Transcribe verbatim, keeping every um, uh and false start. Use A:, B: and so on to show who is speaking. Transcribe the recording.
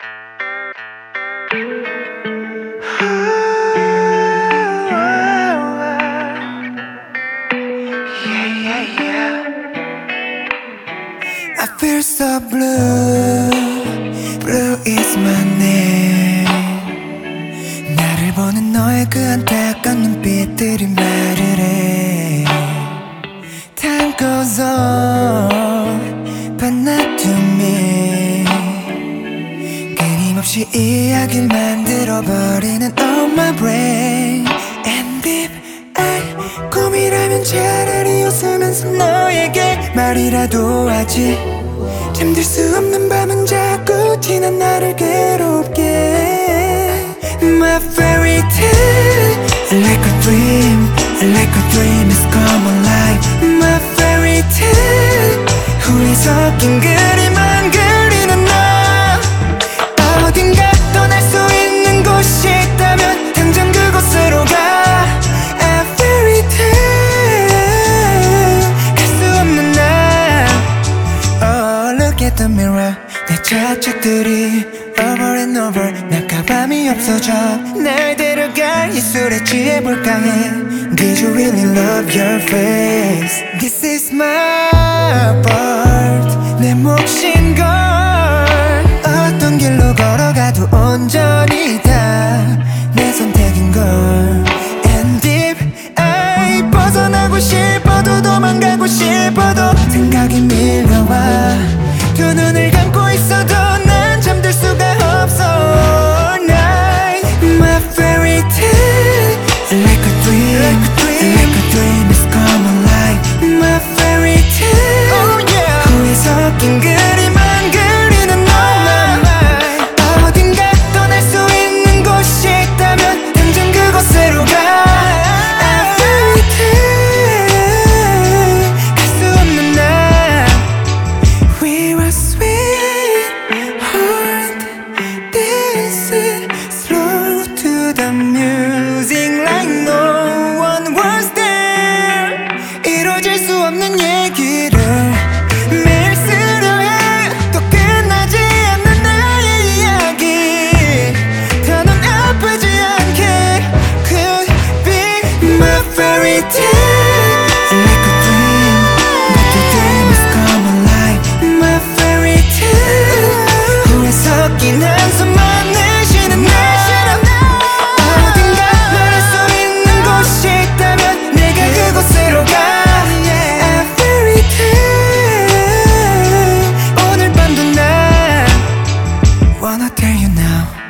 A: I feel so blue, blue is my name. 나를 보는 너의 그 안타까운 눈빛들이 말을 해. Time goes on, but not to me. 끊임없이 이야기를 만들어버리는 on my brain. And if I 고민하면 차라리 웃으면서 너에게 말이라도 하지. 잠들 수 없는 밤은 자꾸 지난 나를 괴롭게. My fairy tale, like a dream, like a dream is come alive. My fairy tale, 후회 섞인 그림만 그리는 너. 어딘가 떠날 수 있는 곳이 있다면 당장 그곳으로 가. A fairy tale, 갈 수 없는 나. Oh, look at the mirror, 내 자책들이 over and over. 낙하밤이 없어져 날 데려가 예술에 취해볼까 해. Did you really love your face? This is my part, 내 몫인 걸. 어떤 길로 걸어가도 온전히 다 내 선택인 걸. And if I 벗어나고 싶어도 도망가고 싶어도 생각이 밀려와. 두 눈을 감고 있어도 난 잠들 수가 없어. Night, my fairy tale, like a dream, like a dream, like a dream is come alive. My fairy tale, oh yeah, 후회 섞인 그림만 그리는 너. 어딘가 떠날 수 있는 곳이 있다면 당장 그곳으로 가. A fairy tale, 갈 수 없는 나. We were sweetheart, dancing slow to the music like no one was there. 이루어질 수 없는 얘기를 매일 쓰려 해. 또 끝나지 않는 나의 이야기. 더는 아프지 않게. Could be my fairy tale, like a dream, but the dream has come alive. My fairy tale, 후회 섞인 한숨만 내쉬는 나. 어딘가 말할 수 있는 곳이 있다면 내가 그곳으로 가. A fairy tale, 오늘 밤도 나 wanna tell you now.